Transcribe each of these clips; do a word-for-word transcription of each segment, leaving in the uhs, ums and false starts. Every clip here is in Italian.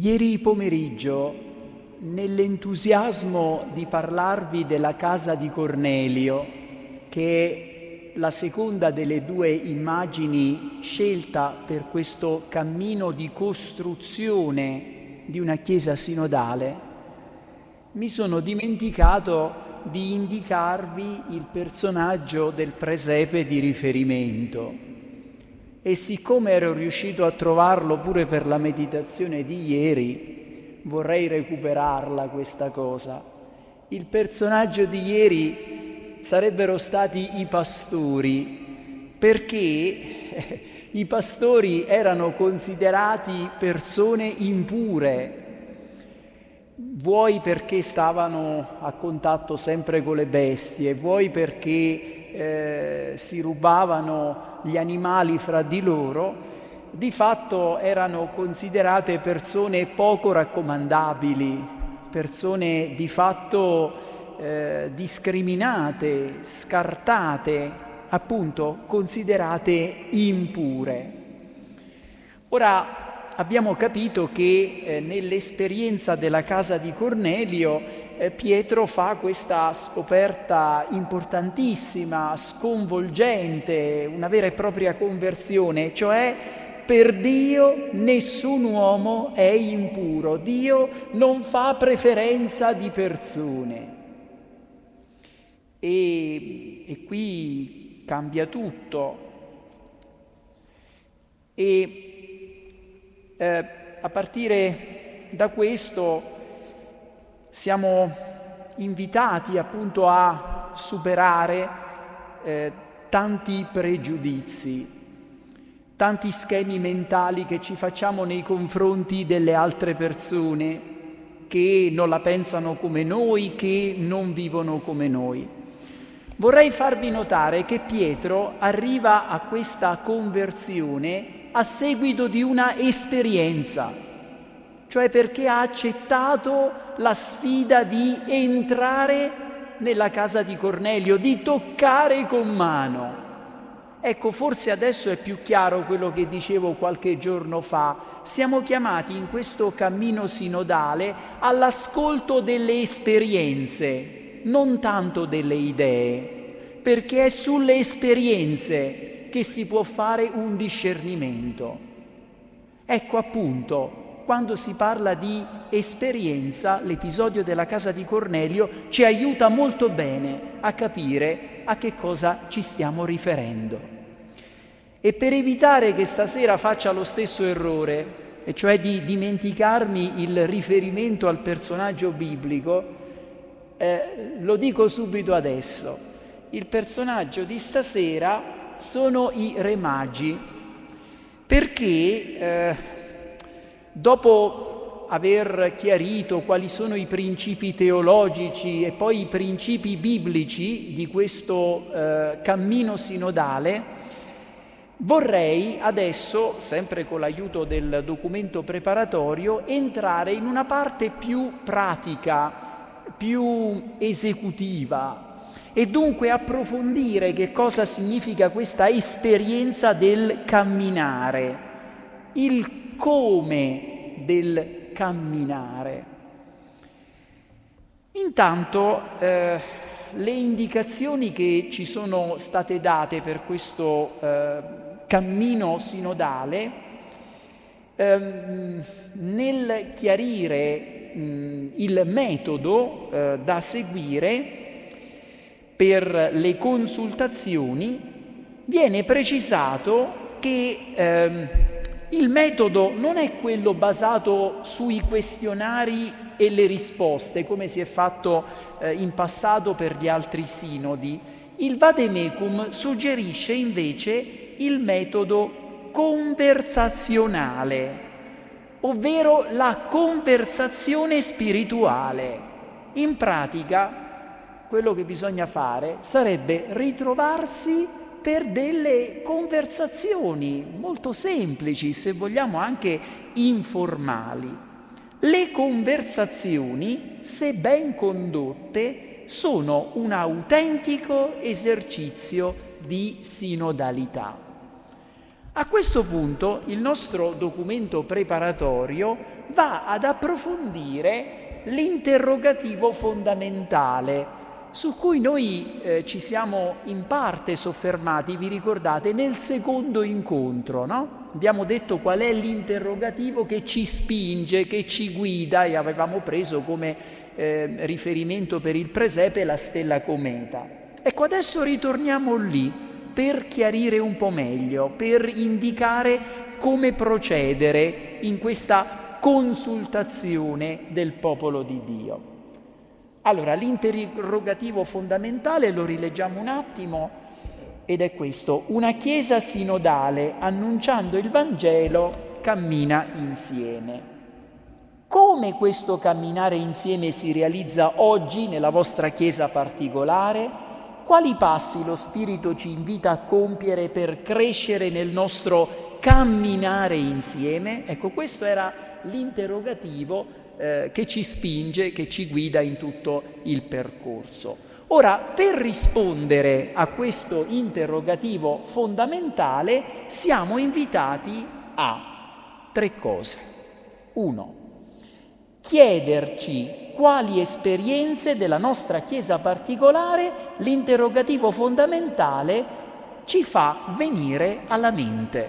Ieri pomeriggio, nell'entusiasmo di parlarvi della casa di Cornelio, che è la seconda delle due immagini scelta per questo cammino di costruzione di una chiesa sinodale, mi sono dimenticato di indicarvi il personaggio del presepe di riferimento. E siccome ero riuscito a trovarlo pure per la meditazione di ieri, vorrei recuperarla questa cosa. Il personaggio di ieri sarebbero stati i pastori, perché i pastori erano considerati persone impure, vuoi perché stavano a contatto sempre con le bestie, vuoi perché eh, si rubavano gli animali fra di loro, di fatto erano considerate persone poco raccomandabili, persone di fatto eh, discriminate, scartate, appunto considerate impure. Ora abbiamo capito che eh, nell'esperienza della casa di Cornelio eh, Pietro fa questa scoperta importantissima, sconvolgente, una vera e propria conversione, cioè per Dio nessun uomo è impuro, Dio non fa preferenza di persone. E, e qui cambia tutto. E Eh, a partire da questo siamo invitati appunto a superare eh, tanti pregiudizi, tanti schemi mentali che ci facciamo nei confronti delle altre persone che non la pensano come noi, che non vivono come noi. Vorrei farvi notare che Pietro arriva a questa conversione a seguito di una esperienza, cioè perché ha accettato la sfida di entrare nella casa di Cornelio, di toccare con mano. Ecco, forse adesso è più chiaro quello che dicevo qualche giorno fa. Siamo chiamati in questo cammino sinodale all'ascolto delle esperienze, non tanto delle idee, perché è sulle esperienze che si può fare un discernimento. Ecco appunto, quando si parla di esperienza, l'episodio della casa di Cornelio ci aiuta molto bene a capire a che cosa ci stiamo riferendo. E per evitare che stasera faccia lo stesso errore, e cioè di dimenticarmi il riferimento al personaggio biblico, eh, lo dico subito adesso. Il personaggio di stasera sono i Re Magi, perché eh, dopo aver chiarito quali sono i principi teologici e poi i principi biblici di questo eh, cammino sinodale, vorrei adesso, sempre con l'aiuto del documento preparatorio, entrare in una parte più pratica, più esecutiva, e dunque approfondire che cosa significa questa esperienza del camminare, il come del camminare. Intanto eh, le indicazioni che ci sono state date per questo eh, cammino sinodale, ehm, nel chiarire mh, il metodo eh, da seguire per le consultazioni, viene precisato che ehm, il metodo non è quello basato sui questionari e le risposte, come si è fatto eh, in passato per gli altri sinodi. Il Vademecum suggerisce invece il metodo conversazionale, ovvero la conversazione spirituale. In pratica, quello che bisogna fare sarebbe ritrovarsi per delle conversazioni molto semplici, se vogliamo anche informali. Le conversazioni, se ben condotte, sono un autentico esercizio di sinodalità. A questo punto il nostro documento preparatorio va ad approfondire l'interrogativo fondamentale su cui noi eh, ci siamo in parte soffermati, vi ricordate, nel secondo incontro, no? Abbiamo detto qual è l'interrogativo che ci spinge, che ci guida, e avevamo preso come eh, riferimento per il presepe la stella cometa. Ecco, adesso ritorniamo lì per chiarire un po' meglio, per indicare come procedere in questa consultazione del popolo di Dio. Allora, l'interrogativo fondamentale lo rileggiamo un attimo ed è questo: una chiesa sinodale annunciando il Vangelo cammina insieme. Come questo camminare insieme si realizza oggi nella vostra chiesa particolare? Quali passi lo Spirito ci invita a compiere per crescere nel nostro camminare insieme? Ecco, questo era l'interrogativo eh, che ci spinge, che ci guida in tutto il percorso. Ora, per rispondere a questo interrogativo fondamentale, siamo invitati a tre cose. Uno, chiederci quali esperienze della nostra Chiesa particolare l'interrogativo fondamentale ci fa venire alla mente.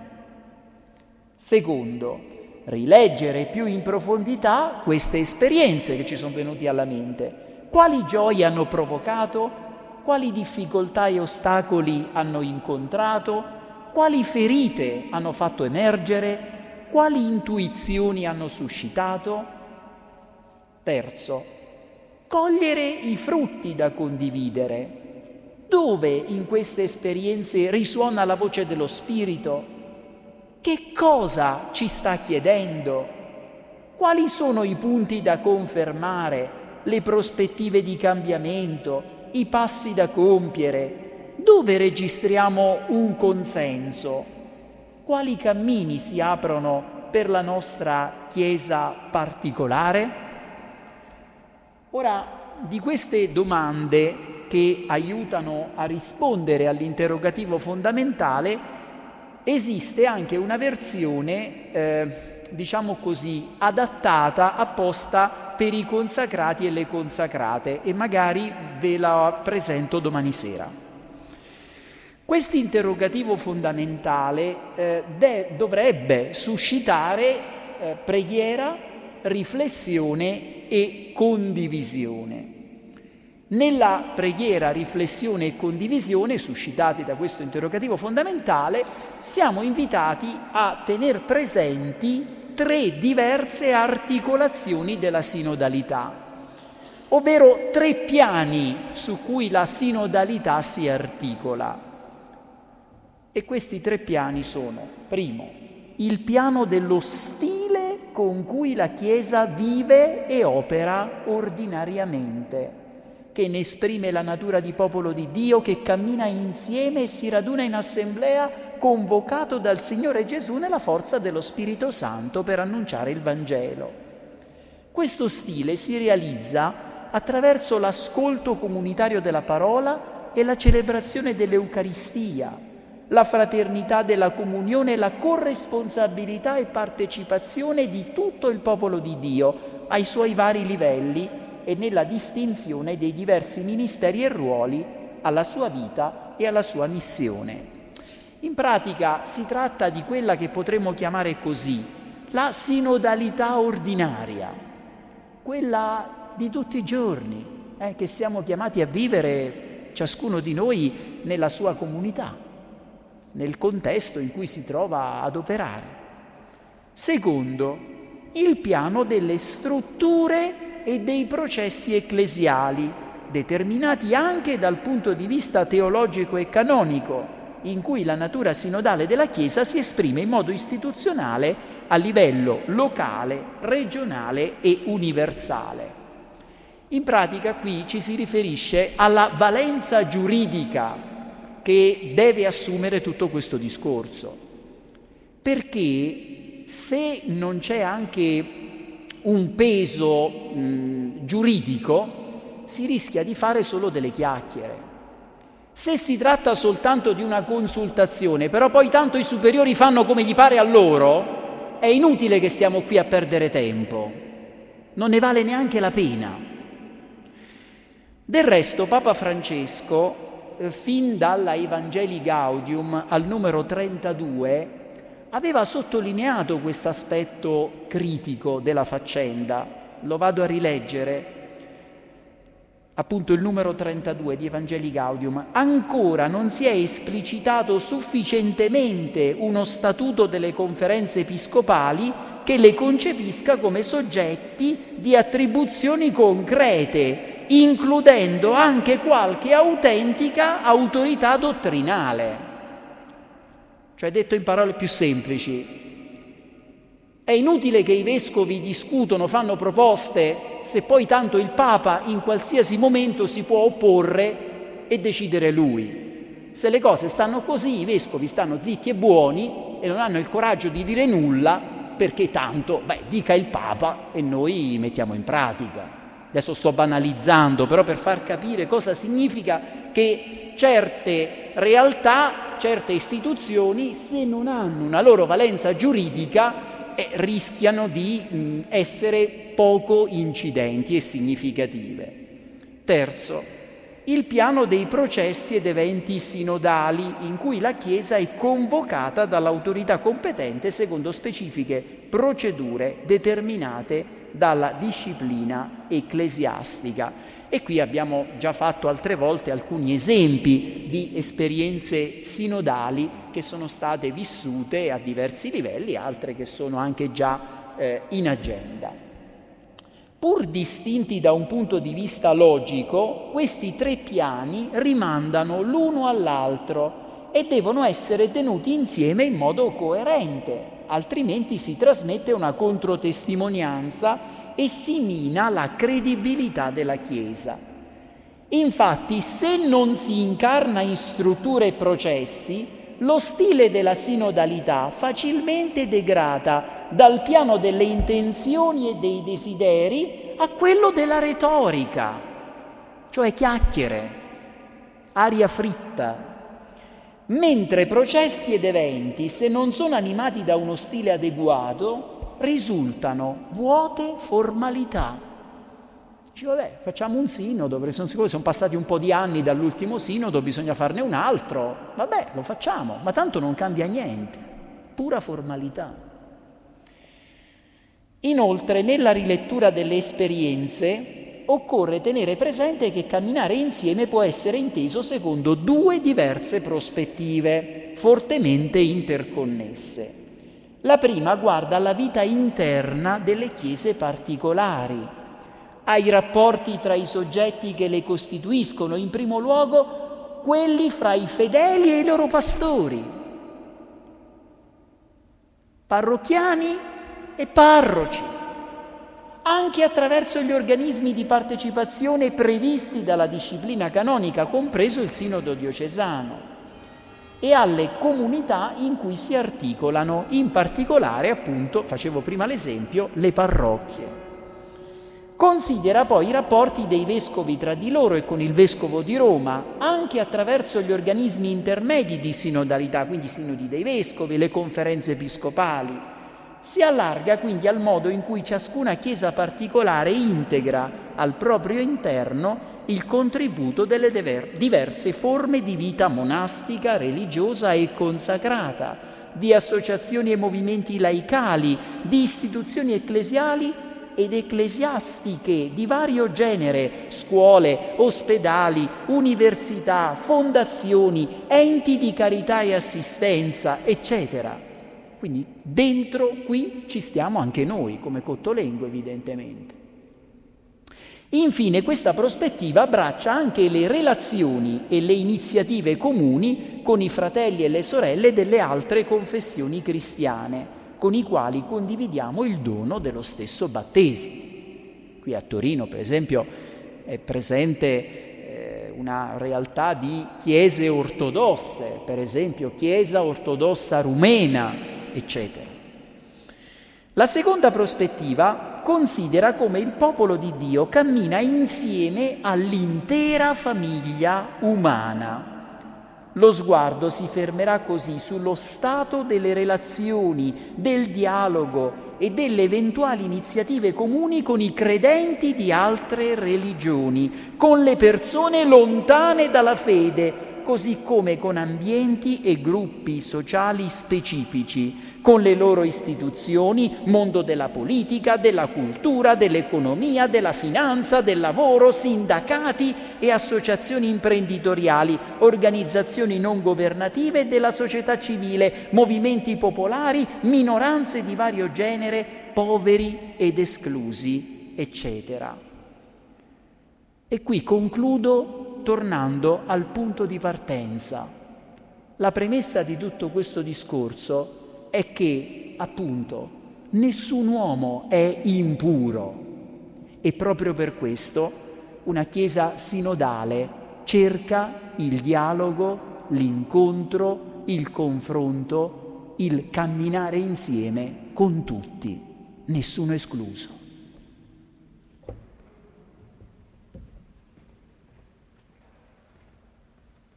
Secondo, rileggere più in profondità queste esperienze che ci sono venute alla mente. Quali gioie hanno provocato? Quali difficoltà e ostacoli hanno incontrato? Quali ferite hanno fatto emergere? Quali intuizioni hanno suscitato? Terzo, cogliere i frutti da condividere. Dove in queste esperienze risuona la voce dello Spirito? Che cosa ci sta chiedendo? Quali sono i punti da confermare, le prospettive di cambiamento, i passi da compiere? Dove registriamo un consenso? Quali cammini si aprono per la nostra Chiesa particolare? Ora, di queste domande che aiutano a rispondere all'interrogativo fondamentale, esiste anche una versione, eh, diciamo così, adattata apposta per i consacrati e le consacrate, e magari ve la presento domani sera. Questo interrogativo fondamentale eh, de- dovrebbe suscitare eh, preghiera, riflessione e condivisione. Nella preghiera, riflessione e condivisione suscitati da questo interrogativo fondamentale, siamo invitati a tener presenti tre diverse articolazioni della sinodalità, ovvero tre piani su cui la sinodalità si articola. E questi tre piani sono: primo, il piano dello stile con cui la Chiesa vive e opera ordinariamente, che ne esprime la natura di popolo di Dio, che cammina insieme e si raduna in assemblea, convocato dal Signore Gesù nella forza dello Spirito Santo per annunciare il Vangelo. Questo stile si realizza attraverso l'ascolto comunitario della parola e la celebrazione dell'Eucaristia, la fraternità della comunione e la corresponsabilità e partecipazione di tutto il popolo di Dio ai suoi vari livelli e nella distinzione dei diversi ministeri e ruoli alla sua vita e alla sua missione. In pratica si tratta di quella che potremmo chiamare così la sinodalità ordinaria, quella di tutti i giorni, eh, che siamo chiamati a vivere ciascuno di noi nella sua comunità, nel contesto in cui si trova ad operare. Secondo, il piano delle strutture e dei processi ecclesiali, determinati anche dal punto di vista teologico e canonico, in cui la natura sinodale della Chiesa si esprime in modo istituzionale a livello locale, regionale e universale. In pratica qui ci si riferisce alla valenza giuridica che deve assumere tutto questo discorso, perché se non c'è anche un peso mh, giuridico, si rischia di fare solo delle chiacchiere. Se si tratta soltanto di una consultazione, però poi tanto i superiori fanno come gli pare a loro, è inutile che stiamo qui a perdere tempo, non ne vale neanche la pena. Del resto Papa Francesco, eh, fin dalla Evangelii Gaudium al numero trentadue, aveva sottolineato questo aspetto critico della faccenda. Lo vado a rileggere. Appunto il numero trentadue di Evangelii Gaudium: ancora non si è esplicitato sufficientemente uno statuto delle conferenze episcopali che le concepisca come soggetti di attribuzioni concrete, includendo anche qualche autentica autorità dottrinale. Cioè, detto in parole più semplici, è inutile che i vescovi discutono, fanno proposte, se poi tanto il Papa in qualsiasi momento si può opporre e decidere lui. Se le cose stanno così, i vescovi stanno zitti e buoni e non hanno il coraggio di dire nulla, perché tanto, beh, dica il Papa e noi mettiamo in pratica. Adesso sto banalizzando, però per far capire cosa significa che certe realtà, certe istituzioni, se non hanno una loro valenza giuridica, Eh, rischiano di mh, essere poco incidenti e significative. Terzo, il piano dei processi ed eventi sinodali in cui la Chiesa è convocata dall'autorità competente secondo specifiche procedure determinate dalla disciplina ecclesiastica. E qui abbiamo già fatto altre volte alcuni esempi di esperienze sinodali che sono state vissute a diversi livelli, altre che sono anche già eh, in agenda. Pur distinti da un punto di vista logico, questi tre piani rimandano l'uno all'altro e devono essere tenuti insieme in modo coerente, altrimenti si trasmette una controtestimonianza e si mina la credibilità della Chiesa. Infatti, se non si incarna in strutture e processi, lo stile della sinodalità facilmente degrada dal piano delle intenzioni e dei desideri a quello della retorica, cioè chiacchiere, aria fritta. Mentre processi ed eventi, se non sono animati da uno stile adeguato, risultano vuote formalità. Dice, vabbè, facciamo un sinodo, perché sono sicuro che sono passati un po' di anni dall'ultimo sinodo, bisogna farne un altro. Vabbè, lo facciamo, ma tanto non cambia niente, pura formalità. Inoltre, nella rilettura delle esperienze, occorre tenere presente che camminare insieme può essere inteso secondo due diverse prospettive, fortemente interconnesse. La prima guarda alla vita interna delle chiese particolari, ai rapporti tra i soggetti che le costituiscono, in primo luogo quelli fra i fedeli e i loro pastori, parrocchiani e parroci, anche attraverso gli organismi di partecipazione previsti dalla disciplina canonica, compreso il sinodo diocesano, e alle comunità in cui si articolano, in particolare, appunto, facevo prima l'esempio, le parrocchie. Considera poi i rapporti dei vescovi tra di loro e con il vescovo di Roma, anche attraverso gli organismi intermedi di sinodalità, quindi i sinodi dei vescovi, le conferenze episcopali. Si allarga quindi al modo in cui ciascuna chiesa particolare integra al proprio interno il contributo delle diverse forme di vita monastica, religiosa e consacrata, di associazioni e movimenti laicali, di istituzioni ecclesiali ed ecclesiastiche di vario genere, scuole, ospedali, università, fondazioni, enti di carità e assistenza, eccetera. Quindi dentro qui ci stiamo anche noi, come Cottolengo evidentemente. Infine, questa prospettiva abbraccia anche le relazioni e le iniziative comuni con i fratelli e le sorelle delle altre confessioni cristiane, con i quali condividiamo il dono dello stesso battesimo. Qui a Torino, per esempio, è presente eh, una realtà di chiese ortodosse, per esempio Chiesa Ortodossa Rumena, eccetera. La seconda prospettiva considera come il popolo di Dio cammina insieme all'intera famiglia umana, Lo sguardo si fermerà così sullo stato delle relazioni, del dialogo e delle eventuali iniziative comuni con i credenti di altre religioni, con le persone lontane dalla fede, così come con ambienti e gruppi sociali specifici, con le loro istituzioni, mondo della politica, della cultura, dell'economia, della finanza, del lavoro, sindacati e associazioni imprenditoriali, organizzazioni non governative della società civile, movimenti popolari, minoranze di vario genere, poveri ed esclusi, eccetera. E qui concludo tornando al punto di partenza. La premessa di tutto questo discorso è che, appunto, nessun uomo è impuro e proprio per questo una Chiesa sinodale cerca il dialogo, l'incontro, il confronto, il camminare insieme con tutti, nessuno escluso.